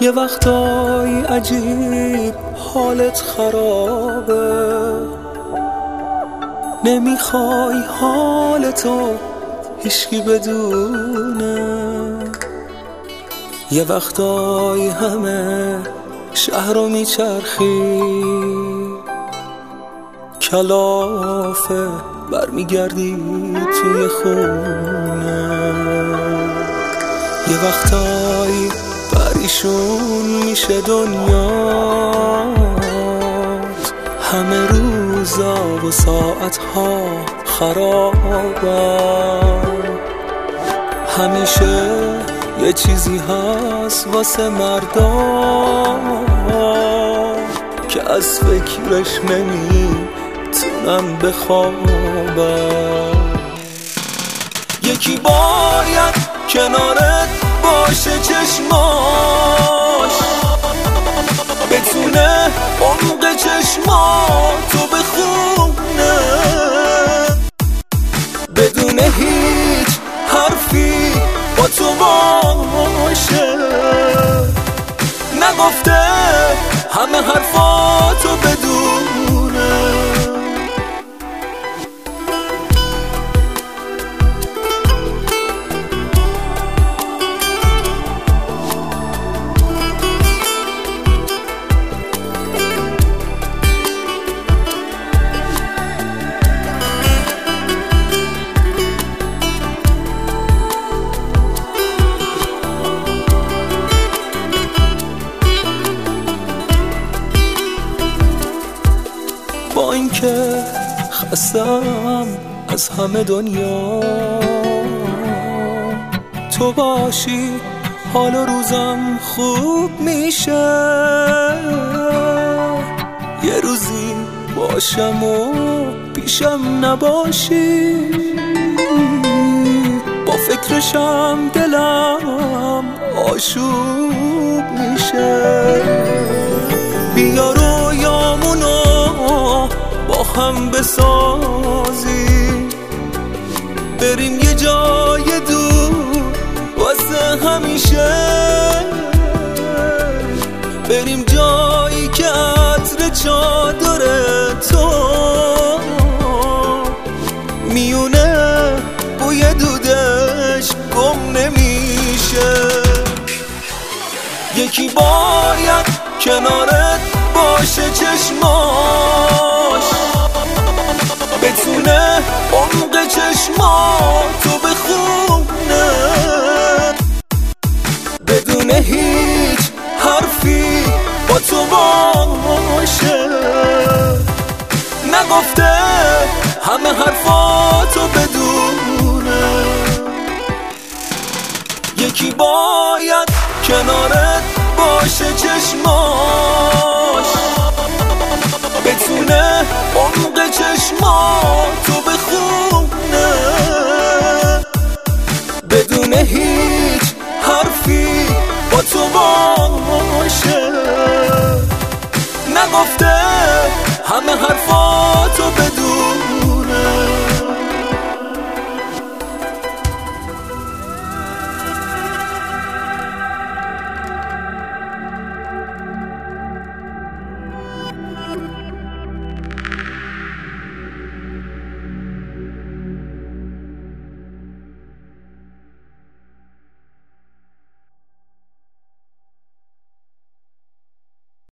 یه وقتای عجیب حالت خرابه، نمیخوای حالتو هیچکی بدونه. یه وقتای همه شهر رو میچرخی، کلافه برمیگردی توی خونه. یه وقتایی پریشون میشه دنیات، همه روزا و ساعتها خرابن. همیشه یه چیزی هست واسه مردا که از فکرش نمیتونم بخوابم. یکی باید کنارت باشه، چشماش بتونه عمق چشماتو بخونه، بدون هیچ حرفی با تو باشه. نگفته همه حرفاتو بدونه. با اینکه خستم از همه دنیا، تو باشی حال و روزم خوب میشه. یه روزی باشم و پیشم نباشی، با فکرشم دلم آشوب میشه. بیا رویامونو با هم بسازی، بریم یه جای دور واسه همیشه، بریم جایی که عطر چادر تو میونه بوی دودش گم نمیشه. یکی باید کنارت باشه، چشماش بتونه عمق چشماتو بخونه، بدون هیچ حرفی با تو باشه. نگفته همه حرفاتو بدونه. یکی باید کنارت باشه، چشماش بتونه عمق چشماتو